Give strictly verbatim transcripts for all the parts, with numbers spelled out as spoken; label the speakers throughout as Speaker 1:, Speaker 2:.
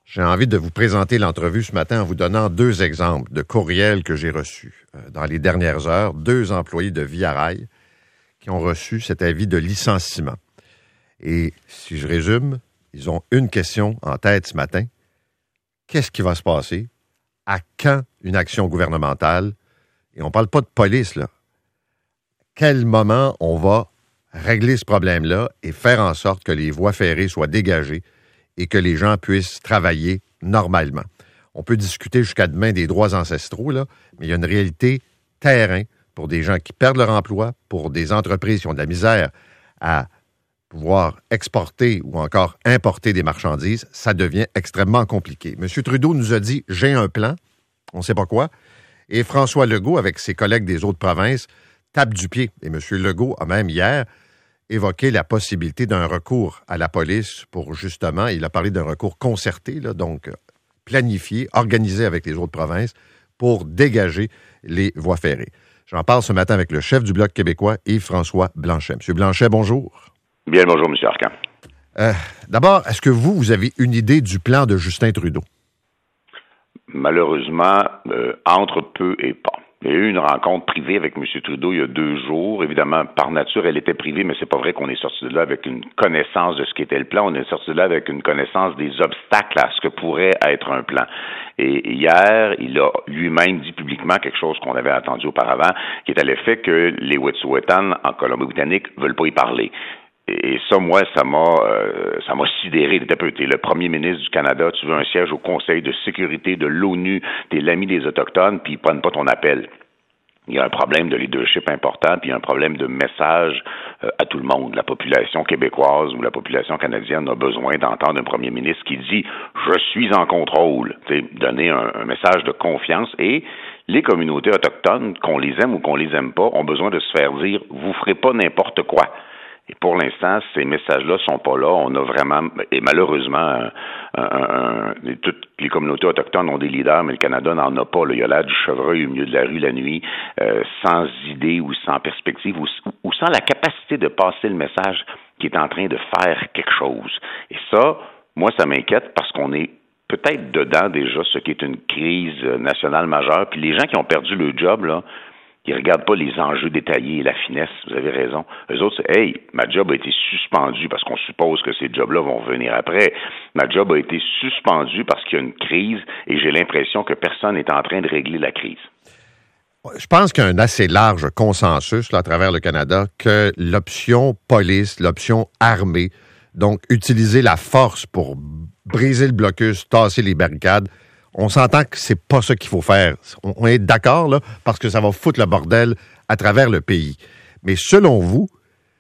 Speaker 1: J'ai envie de vous présenter l'entrevue ce matin en vous donnant deux exemples de courriels que j'ai reçus dans les dernières heures. Deux employés de Via Rail qui ont reçu cet avis de licenciement. Et si je résume, ils ont une question en tête ce matin. Qu'est-ce qui va se passer? À quand une action gouvernementale? Et on ne parle pas de police, là. Quel moment on va régler ce problème-là et faire en sorte que les voies ferrées soient dégagées et que les gens puissent travailler normalement. On peut discuter jusqu'à demain des droits ancestraux, là, mais il y a une réalité terrain pour des gens qui perdent leur emploi, pour des entreprises qui ont de la misère à pouvoir exporter ou encore importer des marchandises. Ça devient extrêmement compliqué. M. Trudeau nous a dit « j'ai un plan », on ne sait pas quoi, et François Legault, avec ses collègues des autres provinces, tape du pied. Et M. Legault a même hier évoqué la possibilité d'un recours à la police pour justement, il a parlé d'un recours concerté, là, donc planifié, organisé avec les autres provinces pour dégager les voies ferrées. J'en parle ce matin avec le chef du Bloc québécois, Yves-François Blanchet. Monsieur Blanchet, bonjour.
Speaker 2: Bien, bonjour, M. Arcan.
Speaker 1: Euh, d'abord, est-ce que vous, vous avez une idée du plan de Justin Trudeau?
Speaker 2: Malheureusement, euh, entre peu et pas. Il y a eu une rencontre privée avec M. Trudeau il y a deux jours. Évidemment, par nature, elle était privée, mais c'est pas vrai qu'on est sorti de là avec une connaissance de ce qu'était le plan. On est sorti de là avec une connaissance des obstacles à ce que pourrait être un plan. Et hier, il a lui-même dit publiquement quelque chose qu'on avait attendu auparavant, qui est à l'effet que les Wet'suwet'en en Colombie-Britannique veulent pas y parler. Et ça, moi, ça m'a euh, ça m'a sidéré. T'es le premier ministre du Canada, tu veux un siège au Conseil de sécurité de l'ONU, t'es l'ami des Autochtones, puis ils prennent pas ton appel. Il y a un problème de leadership important, puis il y a un problème de message euh, à tout le monde. La population québécoise ou la population canadienne a besoin d'entendre un premier ministre qui dit « Je suis en contrôle », donner un, un message de confiance. Et les communautés autochtones, qu'on les aime ou qu'on les aime pas, ont besoin de se faire dire « Vous ferez pas n'importe quoi ». Et pour l'instant, ces messages-là sont pas là. On a vraiment, et malheureusement, un, un, un, toutes les communautés autochtones ont des leaders, mais le Canada n'en a pas. Là. Il y a là du chevreuil au milieu de la rue la nuit, euh, sans idée ou sans perspective, ou, ou sans la capacité de passer le message qui est en train de faire quelque chose. Et ça, moi, ça m'inquiète parce qu'on est peut-être dedans déjà ce qui est une crise nationale majeure. Puis les gens qui ont perdu le job, là, ils ne regardent pas les enjeux détaillés et la finesse, vous avez raison. Eux autres, c'est « Hey, ma job a été suspendue parce qu'on suppose que ces jobs-là vont venir après. Ma job a été suspendue parce qu'il y a une crise et j'ai l'impression que personne n'est en train de régler la crise. »
Speaker 1: Je pense qu'il y a un assez large consensus là, à travers le Canada que l'option police, l'option armée, donc utiliser la force pour briser le blocus, tasser les barricades, on s'entend que c'est pas ça qu'il faut faire. On est d'accord, là, parce que ça va foutre le bordel à travers le pays. Mais selon vous,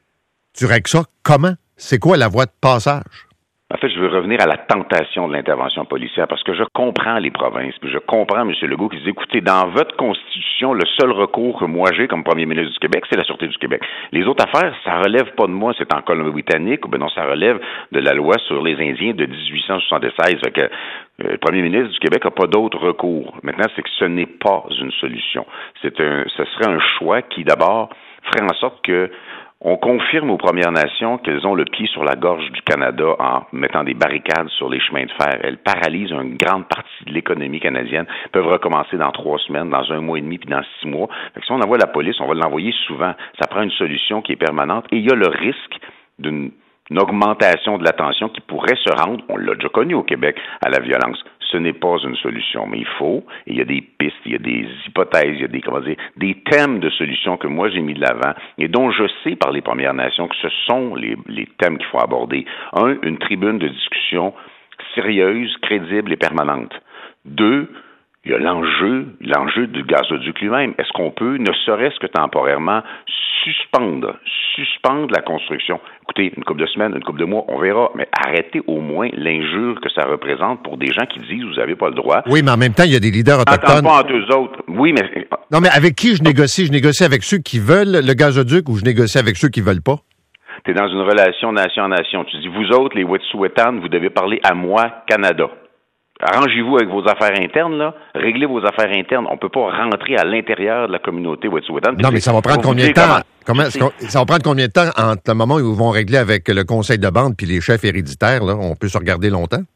Speaker 1: tu règles ça comment? C'est quoi la voie de passage?
Speaker 2: En fait, je veux revenir à la tentation de l'intervention policière parce que je comprends les provinces, puis je comprends M. Legault qui dit, écoutez, dans votre constitution, le seul recours que moi j'ai comme premier ministre du Québec, c'est la Sûreté du Québec. Les autres affaires, ça relève pas de moi, c'est en Colombie-Britannique, ou ben non, ça relève de la loi sur les Indiens de dix-huit cent soixante-seize. Fait que euh, le premier ministre du Québec n'a pas d'autre recours. Maintenant, c'est que ce n'est pas une solution. C'est un, ce serait un choix qui, d'abord, ferait en sorte que on confirme aux Premières Nations qu'elles ont le pied sur la gorge du Canada en mettant des barricades sur les chemins de fer. Elles paralysent une grande partie de l'économie canadienne. Elles peuvent recommencer dans trois semaines, dans un mois et demi, puis dans six mois. Fait que si on envoie la police, on va l'envoyer souvent. Ça prend une solution qui est permanente. Et il y a le risque d'une une augmentation de la tension qui pourrait se rendre, on l'a déjà connu au Québec, à la violence. Ce n'est pas une solution, mais il faut, et il y a des pistes, il y a des hypothèses, il y a des, comment dire, des thèmes de solutions que moi j'ai mis de l'avant et dont je sais par les Premières Nations que ce sont les, les thèmes qu'il faut aborder. Un, une tribune de discussion sérieuse, crédible et permanente. Deux, il y a l'enjeu, l'enjeu du gazoduc lui-même. Est-ce qu'on peut, ne serait-ce que temporairement, suspendre, suspendre la construction? Écoutez, une couple de semaines, une couple de mois, on verra, mais arrêtez au moins l'injure que ça représente pour des gens qui disent vous n'avez pas le droit.
Speaker 1: Oui, mais en même temps, il y a des leaders autochtones.
Speaker 2: Pas entre eux autres. Oui, mais.
Speaker 1: Non, mais avec qui je négocie? Je négocie avec ceux qui veulent le gazoduc ou je négocie avec ceux qui veulent pas?
Speaker 2: Tu es dans une relation nation à nation. Tu dis, vous autres, les Wet'suwet'en, vous devez parler à moi, Canada. Arrangez-vous avec vos affaires internes, là. Réglez vos affaires internes. On ne peut pas rentrer à l'intérieur de la communauté Wet'suwet'en.
Speaker 1: Non, mais ça va prendre combien de temps? Comment, ça va prendre combien de temps entre le moment où ils vont régler avec le conseil de bande puis les chefs héréditaires, là? On peut se regarder longtemps?
Speaker 2: Deux,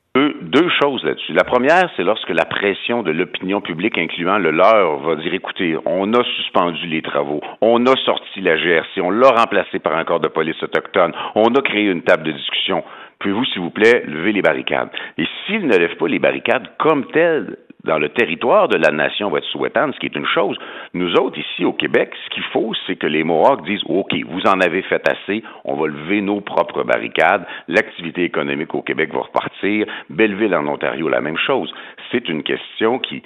Speaker 2: deux choses là-dessus. La première, c'est lorsque la pression de l'opinion publique, incluant le leur, va dire, écoutez, on a suspendu les travaux, on a sorti la G R C, on l'a remplacé par un corps de police autochtone, on a créé une table de discussion. Pouvez-vous, s'il vous plaît, lever les barricades? Et s'ils ne lèvent pas les barricades comme telles dans le territoire de la nation Wet'suwet'en, ce qui est une chose, nous autres, ici au Québec, ce qu'il faut, c'est que les Mohawks disent, OK, vous en avez fait assez, on va lever nos propres barricades, l'activité économique au Québec va repartir, Belleville en Ontario, la même chose. C'est une question qui...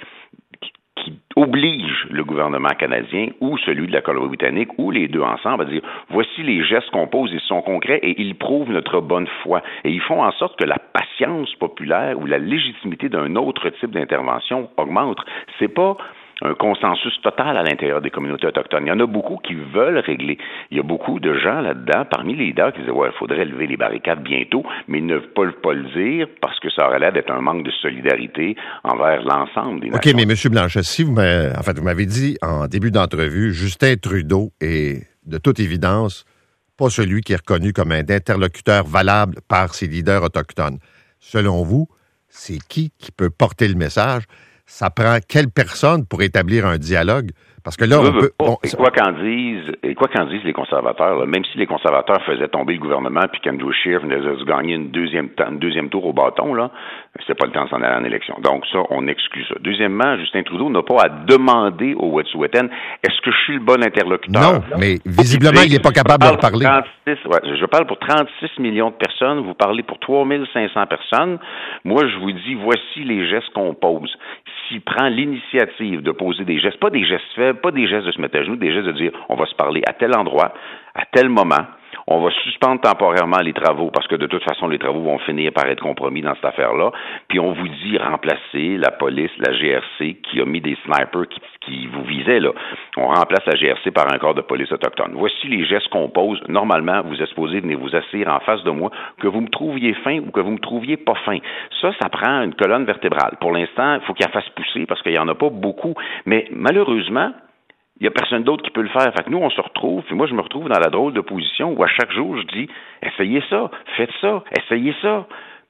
Speaker 2: qui oblige le gouvernement canadien ou celui de la Colombie-Britannique ou les deux ensemble à dire voici les gestes qu'on pose, ils sont concrets et ils prouvent notre bonne foi. Et ils font en sorte que la patience populaire ou la légitimité d'un autre type d'intervention augmente. C'est pas un consensus total à l'intérieur des communautés autochtones. Il y en a beaucoup qui veulent régler. Il y a beaucoup de gens là-dedans, parmi les leaders, qui disent « Ouais, il faudrait lever les barricades bientôt », mais ils ne peuvent pas le dire parce que ça aurait l'air d'être un manque de solidarité envers l'ensemble des nations.
Speaker 1: OK, mais M. Blanchet, si vous m'avez, en fait, vous m'avez dit en début d'entrevue, Justin Trudeau est, de toute évidence, pas celui qui est reconnu comme un interlocuteur valable par ses leaders autochtones. Selon vous, c'est qui qui peut porter le message? Ça prend quelle personne pour établir un dialogue? Parce que là, on peut... On...
Speaker 2: Et quoi qu'en disent, et quoi qu'en disent les conservateurs, là, même si les conservateurs faisaient tomber le gouvernement puis qu'Andrew Scheer venait de se gagner une deuxième, une deuxième tour au bâton, là, c'était pas le temps de s'en aller en élection. Donc ça, on exclut ça. Deuxièmement, Justin Trudeau n'a pas à demander aux Wet'suwet'en est-ce que je suis le bon interlocuteur?
Speaker 1: Non, mais visiblement, il n'est pas capable de parler.
Speaker 2: trente-six, ouais, je parle pour trente-six millions de personnes, vous parlez pour trois mille cinq cents personnes. Moi, je vous dis, voici les gestes qu'on pose. S'il prend l'initiative de poser des gestes, pas des gestes faibles, pas des gestes de se mettre à genoux, des gestes de dire on va se parler à tel endroit, à tel moment, on va suspendre temporairement les travaux parce que de toute façon les travaux vont finir par être compromis dans cette affaire-là, puis on vous dit remplacer la police, la G R C qui a mis des snipers qui, qui vous visaient là. On remplace la G R C par un corps de police autochtone. Voici les gestes qu'on pose. Normalement, vous êtes supposé venir vous asseoir en face de moi, que vous me trouviez fin ou que vous me trouviez pas fin. Ça, ça prend une colonne vertébrale. Pour l'instant, il faut qu'elle fasse pousser parce qu'il y en a pas beaucoup, mais malheureusement, il n'y a personne d'autre qui peut le faire. Fait que nous, on se retrouve, puis moi, je me retrouve dans la drôle de position où à chaque jour, je dis, essayez ça, faites ça, essayez ça.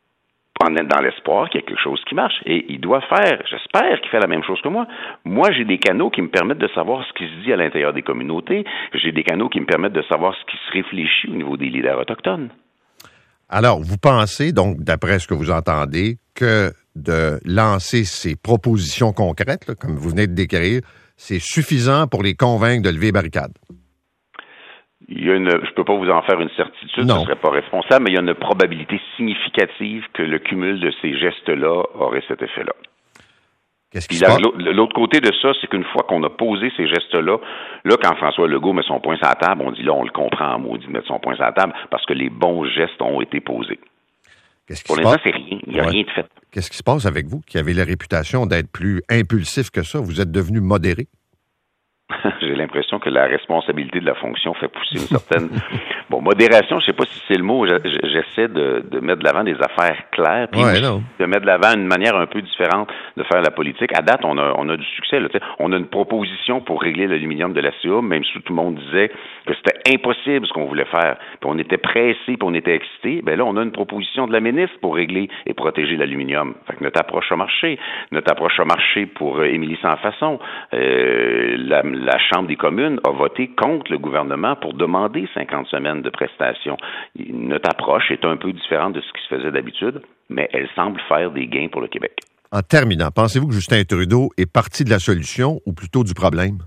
Speaker 2: Dans l'espoir qu'il y a quelque chose qui marche. Et il doit faire, j'espère qu'il fait la même chose que moi. Moi, j'ai des canaux qui me permettent de savoir ce qui se dit à l'intérieur des communautés. J'ai des canaux qui me permettent de savoir ce qui se réfléchit au niveau des leaders autochtones.
Speaker 1: Alors, vous pensez, donc, d'après ce que vous entendez, que de lancer ces propositions concrètes, là, comme vous venez de décrire, c'est suffisant pour les convaincre de lever les barricades?
Speaker 2: Il y a une, je ne peux pas vous en faire une certitude,
Speaker 1: non.
Speaker 2: Ce ne serait pas responsable, mais il y a une probabilité significative que le cumul de ces gestes-là aurait cet effet-là.
Speaker 1: Qu'est-ce qui se passe?
Speaker 2: L'autre côté de ça, c'est qu'une fois qu'on a posé ces gestes-là, là, quand François Legault met son poing sur la table, on dit là, on le comprend en maudit de mettre son poing sur la table parce que les bons gestes ont été posés.
Speaker 1: Qu'est-ce qui
Speaker 2: Pour
Speaker 1: se
Speaker 2: l'instant,
Speaker 1: passe?
Speaker 2: c'est rien. Il n'y a
Speaker 1: ouais.
Speaker 2: rien de fait.
Speaker 1: Qu'est-ce qui se passe avec vous, qui avez la réputation d'être plus impulsif que ça? Vous êtes devenu modéré?
Speaker 2: J'ai l'impression que la responsabilité de la fonction fait pousser une certaine... Bon, modération, je sais pas si c'est le mot. J'essaie de, de mettre de l'avant des affaires claires, puis
Speaker 1: ouais,
Speaker 2: de mettre de l'avant une manière un peu différente de faire la politique. À date, on a, on a du succès. Là, on a une proposition pour régler l'aluminium de la C A, même si tout le monde disait que c'était impossible ce qu'on voulait faire. Puis on était pressé, puis on était excité. Ben là, on a une proposition de la ministre pour régler et protéger l'aluminium. Fait que notre approche a marché. Notre approche a marché pour euh, Émilie Sans-Façon. Euh, la, la Chambre des communes a voté contre le gouvernement pour demander cinquante semaines de prestations. Notre approche est un peu différente de ce qui se faisait d'habitude, mais elle semble faire des gains pour le Québec.
Speaker 1: En terminant, pensez-vous que Justin Trudeau est parti de la solution ou plutôt du problème?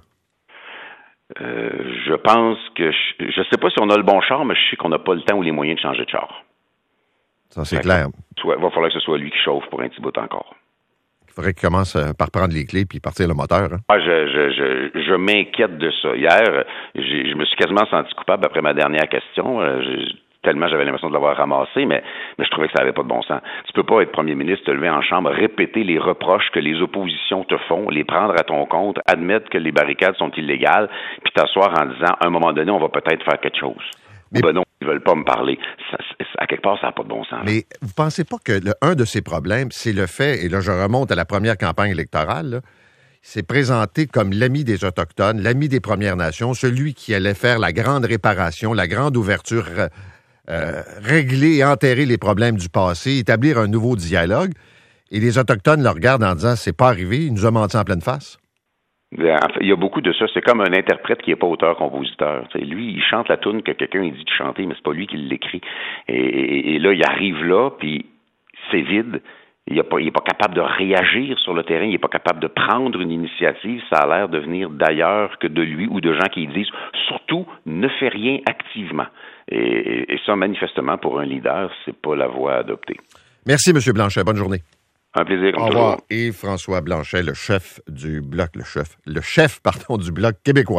Speaker 2: Euh, je pense que... Je ne sais pas si on a le bon char, mais je sais qu'on n'a pas le temps ou les moyens de changer de char.
Speaker 1: Ça, c'est clair.
Speaker 2: Il va falloir que ce soit lui qui chauffe pour un petit bout encore.
Speaker 1: Il faudrait qu'il commence par prendre les clés puis partir le moteur. Hein?
Speaker 2: Ah, je, je, je, je m'inquiète de ça. Hier, j'ai, je me suis quasiment senti coupable après ma dernière question. Je, tellement j'avais l'impression de l'avoir ramassé, mais, mais je trouvais que ça n'avait pas de bon sens. Tu peux pas être premier ministre, te lever en chambre, répéter les reproches que les oppositions te font, les prendre à ton compte, admettre que les barricades sont illégales, puis t'asseoir en disant, à un moment donné, on va peut-être faire quelque chose. Mais, ben non, ils veulent pas me parler. Ça, à quelque part, ça n'a pas de bon sens.
Speaker 1: Mais vous pensez pas que le, un de ces problèmes, c'est le fait, et là, je remonte à la première campagne électorale, là, s'est présenté comme l'ami des Autochtones, l'ami des Premières Nations, celui qui allait faire la grande réparation, la grande ouverture, euh, régler et enterrer les problèmes du passé, établir un nouveau dialogue. Et les Autochtones le regardent en disant « c'est pas arrivé, il nous a menti en pleine face ».
Speaker 2: En fait, il y a beaucoup de ça. C'est comme un interprète qui n'est pas auteur-compositeur. T'sais, lui, il chante la toune que quelqu'un il dit de chanter, mais c'est pas lui qui l'écrit. Et, et, et là, il arrive là, puis c'est vide. Il n'est pas, pas capable de réagir sur le terrain. Il n'est pas capable de prendre une initiative. Ça a l'air de venir d'ailleurs que de lui ou de gens qui disent surtout ne fais rien activement. Et, et, et ça, manifestement, pour un leader, c'est pas la voie à adopter.
Speaker 1: Merci, M. Blanchet. Bonne journée.
Speaker 2: Un plaisir, comme
Speaker 1: Au revoir.
Speaker 2: toujours.
Speaker 1: Et François Blanchet, le chef du Bloc, le chef, le chef, pardon, du Bloc québécois.